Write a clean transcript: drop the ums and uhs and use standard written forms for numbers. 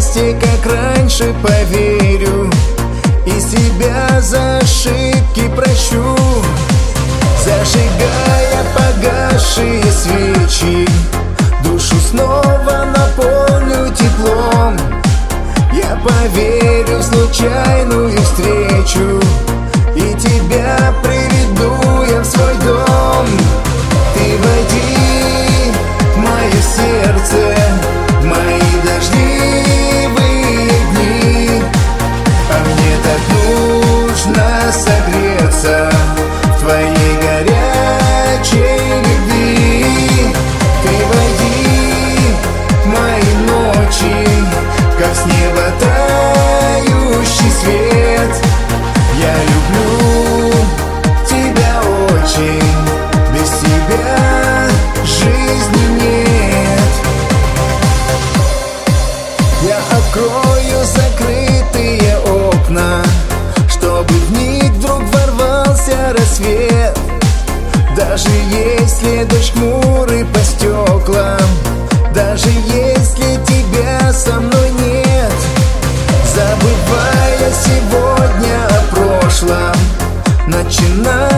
счастье, как раньше, поверю, и себя за ошибки прощу. Зажигая погасшие свечи, душу снова наполню теплом. Я поверю в случайную встречу, и тебя приведу я в свой дом. Ты войди в мое сердце, в мои дождливые дни, а мне так нужно согреться в твоей горячей любви. Ты войди в мои ночи, как с неба тающий свет. Я люблю тебя очень, без тебя жизни нет. Я открою закрытые окна, чтобы в них вдруг ворвался рассвет. Даже если дождь хмурый по стеклам, даже если тебя со мной нет. Забывая сегодня о прошлом, начинай